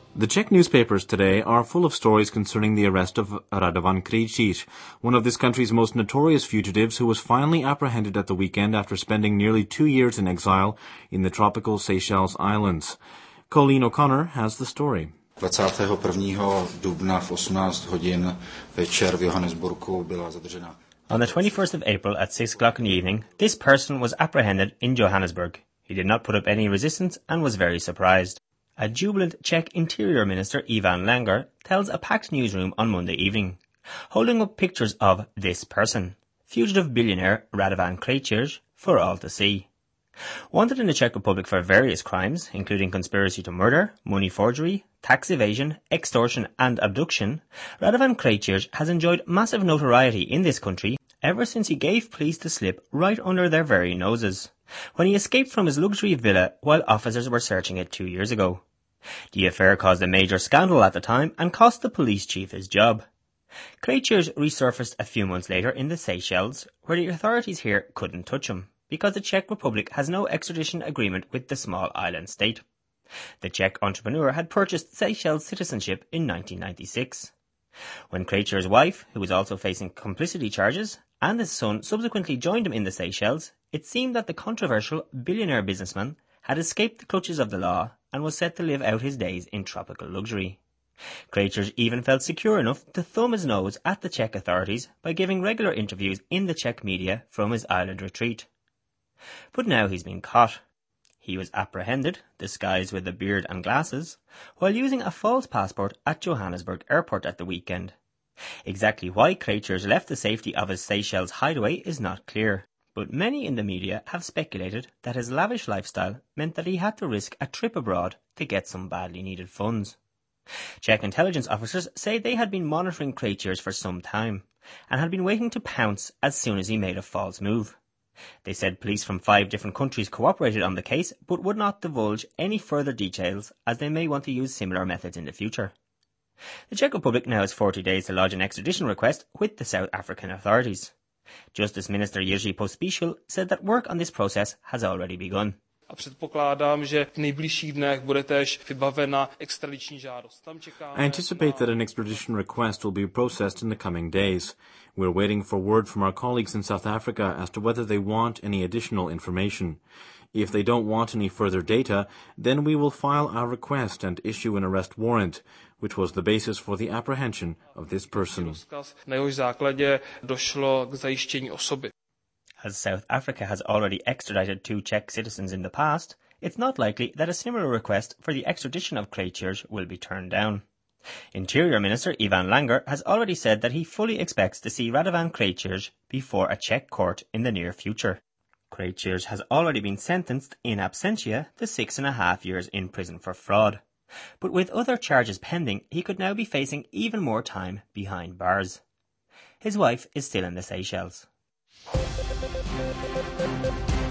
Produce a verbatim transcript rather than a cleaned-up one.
The Czech newspapers today are full of stories concerning the arrest of Radovan Krejcir, one of this country's most notorious fugitives who was finally apprehended at the weekend after spending nearly two years in exile in the tropical Seychelles Islands. Colleen O'Connor has the story. dvacátého prvního dubna v osmnáct hodin večer v Johannesburgu byla zadržena. On the twenty-first of April at six o'clock in the evening, this person was apprehended in Johannesburg. He did not put up any resistance and was very surprised. A jubilant Czech Interior Minister Ivan Langer tells a packed newsroom on Monday evening, holding up pictures of this person, fugitive billionaire Radovan Krejcir, for all to see. Wanted in the Czech Republic for various crimes, including conspiracy to murder, money forgery, tax evasion, extortion and abduction, Radovan Krejcir has enjoyed massive notoriety in this country ever since he gave police the slip right under their very noses, when he escaped from his luxury villa while officers were searching it two years ago. The affair caused a major scandal at the time and cost the police chief his job. Krejcir resurfaced a few months later in the Seychelles, where the authorities here couldn't touch him, because the Czech Republic has no extradition agreement with the small island state. The Czech entrepreneur had purchased Seychelles citizenship in nineteen ninety-six. When Krejcir's wife, who was also facing complicity charges, and his son subsequently joined him in the Seychelles, it seemed that the controversial billionaire businessman had escaped the clutches of the law and was set to live out his days in tropical luxury. Krejcir even felt secure enough to thumb his nose at the Czech authorities by giving regular interviews in the Czech media from his island retreat. But now he's been caught. He was apprehended, disguised with a beard and glasses, while using a false passport at Johannesburg airport at the weekend. Exactly why Krejcir left the safety of his Seychelles hideaway is not clear, but many in the media have speculated that his lavish lifestyle meant that he had to risk a trip abroad to get some badly needed funds. Czech intelligence officers say they had been monitoring Krejcir for some time, and had been waiting to pounce as soon as he made a false move. They said police from five different countries cooperated on the case, but would not divulge any further details, as they may want to use similar methods in the future. The Czech Republic now has forty days to lodge an extradition request with the South African authorities. Justice Minister Jiří Pospíšil said that work on this process has already begun. A předpokládám, že v nejbližších dnech bude též vybavena extradiční žádost. I anticipate that an extradition request will be processed in the coming days. We're waiting for word from our colleagues in South Africa as to whether they want any additional information. If they don't want any further data, then we will file our request and issue an arrest warrant, which was the basis for the apprehension of this person. Na jehož základě došlo k zajištění osoby. As South Africa has already extradited two Czech citizens in the past, it's not likely that a similar request for the extradition of Krejcir will be turned down. Interior Minister Ivan Langer has already said that he fully expects to see Radovan Krejcir before a Czech court in the near future. Krejcir has already been sentenced in absentia to six and a half years in prison for fraud. But with other charges pending, he could now be facing even more time behind bars. His wife is still in the Seychelles.